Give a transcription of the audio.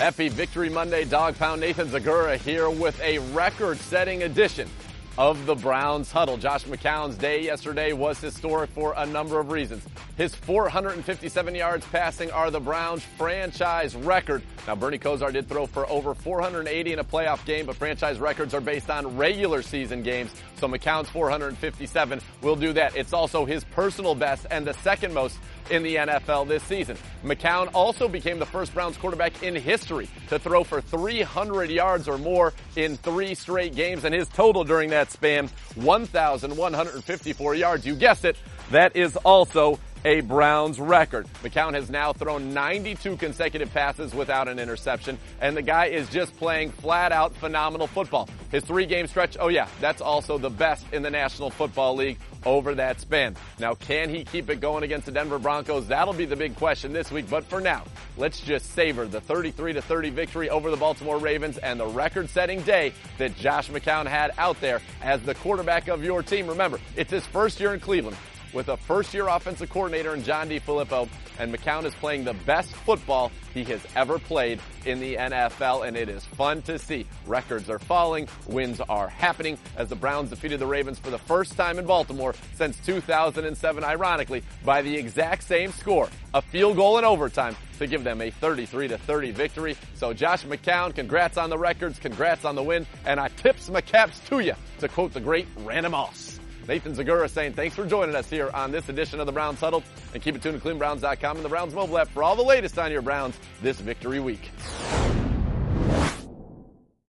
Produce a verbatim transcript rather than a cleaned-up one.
Happy Victory Monday, Dog Pound. Nathan Zegura here with a record-setting edition of the Browns Huddle. Josh McCown's day yesterday was historic for a number of reasons. His four hundred fifty-seven yards passing are the Browns' franchise record. Now, Bernie Kosar did throw for over four hundred eighty in a playoff game, but franchise records are based on regular season games, so McCown's four hundred fifty-seven will do that. It's also his personal best and the second most in the N F L this season. McCown also became the first Browns quarterback in history to throw for three hundred yards or more in three straight games, and his total during that span, one thousand one hundred fifty-four yards. You guessed it, that is also a Browns record. McCown has now thrown ninety-two consecutive passes without an interception, and the guy is just playing flat-out phenomenal football. His three-game stretch, oh yeah, that's also the best in the National Football League over that span. Now, can he keep it going against the Denver Broncos? That'll be the big question this week, but for now, let's just savor the thirty-three to thirty victory over the Baltimore Ravens and the record-setting day that Josh McCown had out there as the quarterback of your team. Remember, it's his first year in Cleveland with a first-year offensive coordinator in John DeFilippo, and McCown is playing the best football he has ever played in the N F L, and it is fun to see. Records are falling, wins are happening as the Browns defeated the Ravens for the first time in Baltimore since two thousand seven, ironically, by the exact same score, a field goal in overtime, to give them a thirty-three to thirty victory. So Josh McCown, congrats on the records, congrats on the win, and I tips my caps to you, to quote the great Randy Moss. Nathan Zegura saying thanks for joining us here on this edition of the Browns Huddle, and keep it tuned to Cleveland Browns dot com and the Browns mobile app for all the latest on your Browns this victory week.